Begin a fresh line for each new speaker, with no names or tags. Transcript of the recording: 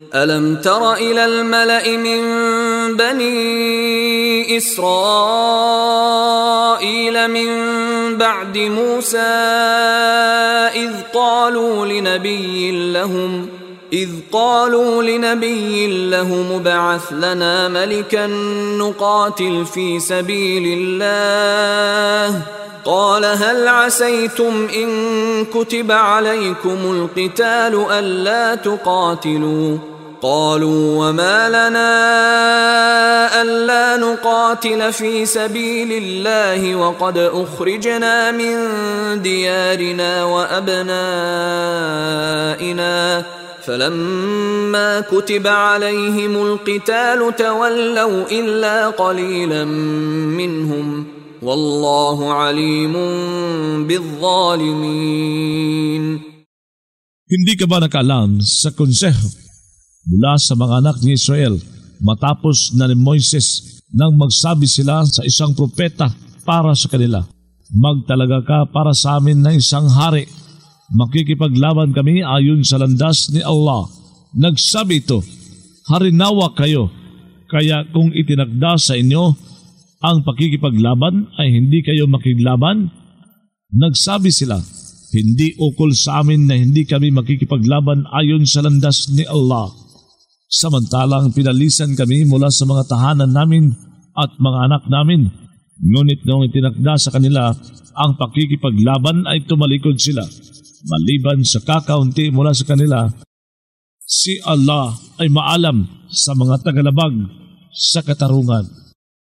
ألم تر إلى الملأ من بني إسرائيل من بعد موسى إذ قالوا لنبي لهم ابعث لنا ملكا نقاتل في سبيل الله قال هل عسيتم إن كتب عليكم القتال ألا تقاتلوا قالوا وما لنا ألا نقاتل في سبيل الله وقد أخرجنا من ديارنا وأبنائنا فلما كتب عليهم القتال تولوا إلا قليلا منهم والله عليم بالظالمين.
Hindi ka ba nakaalam sa konseho mula sa mga anak ni Israel matapos na ni Moises nang magsabi sila sa isang propeta para sa kanila, magtalaga ka para sa amin ng isang hari, makikipaglaban kami ayon sa landas ni Allah. Nagsabi ito, harinawa kayo, kaya kung itinakda sa inyo ang pakikipaglaban ay hindi kayo makiglaban. Nagsabi sila, hindi ukol sa amin na hindi kami makikipaglaban ayon sa landas ni Allah. Samantalang pinalisan kami mula sa mga tahanan namin at mga anak namin. Ngunit noong itinakda sa kanila ang pakikipaglaban ay tumalikod sila. Maliban sa kakaunti mula sa kanila, si Allah ay maalam sa mga tagalabag sa katarungan.